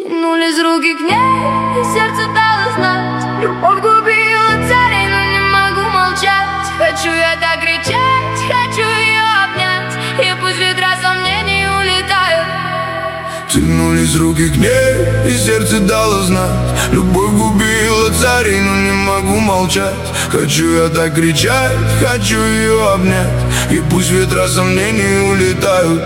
Тянулись руки к ней, и сердце дало знать. Любовь губила царей, но не могу молчать. Хочу я так кричать, хочу ее обнять, и пусть ветра сомнений улетают. Тянулись руки к ней, и сердце дало знать. Любовь губила царей, но не могу молчать. Хочу я так кричать, хочу ее обнять, и пусть ветра сомнений улетают.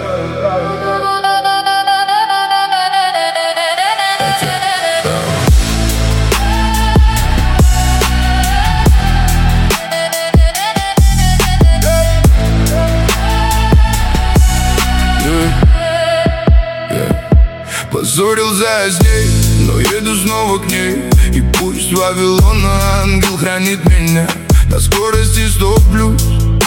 Позорился я с ней, но еду снова к ней. И пусть Вавилона ангел хранит меня. На скорости 100 плюс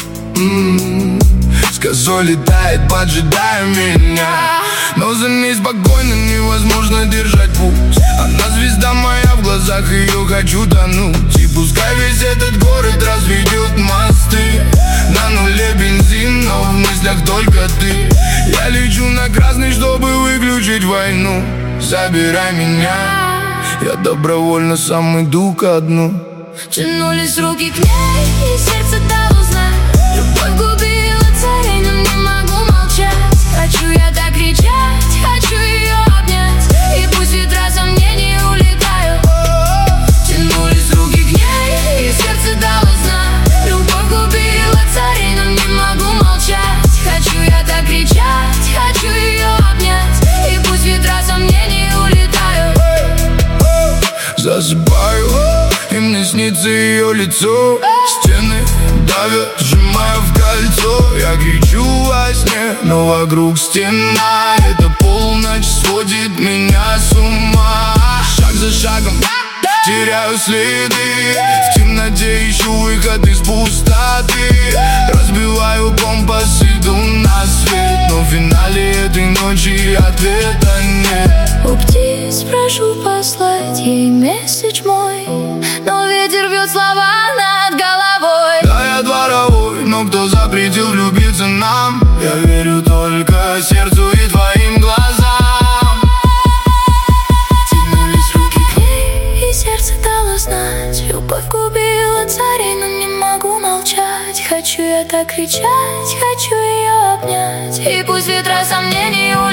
с козой летает, поджидая меня. Но за ней спокойно невозможно держать путь. Она звезда моя, в глазах ее хочу тонуть. И пускай весь этот город разведет мосты. На нуле бензин, но в мыслях только ты. Я лечу на красный, чтобы выключить войну. Забирай меня, я добровольно сам иду ко дну. Тянулись руки к ней, и сердце дало знать. Любовь губила царей, но не могу молчать. Хочу я так кричать, хочу ее обнять, и пусть ветра сомнений улетают. Тянулись руки к ней, и сердце дало знать. Любовь губила царей, но не могу молчать. Хочу я так кричать, хочу ее обнять, и пусть ветра сомнений улетают. Засыпаю, и мне снится ее лицо. Стены давят, сжимая в кольцо. Я кричу во сне, но вокруг стена. Эта полночь сводит меня с ума. Шаг за шагом теряю следы. В темноте ищу выход из пустоты. Разбиваю компас, иду на свет. Но в финале этой ночи ответа нет. У птиц прошу послать ей месседж мой, но ветер бьет слова над головой. Да, я дворовой, но кто запретил влюбиться нам? Я верю только сердцу и твоим глазам. Тянулись руки к ней, и сердце дало знать. Любовь губила царей, но не могу молчать. Хочу я так кричать, хочу ее обнять, и пусть ветра сомнений улетают.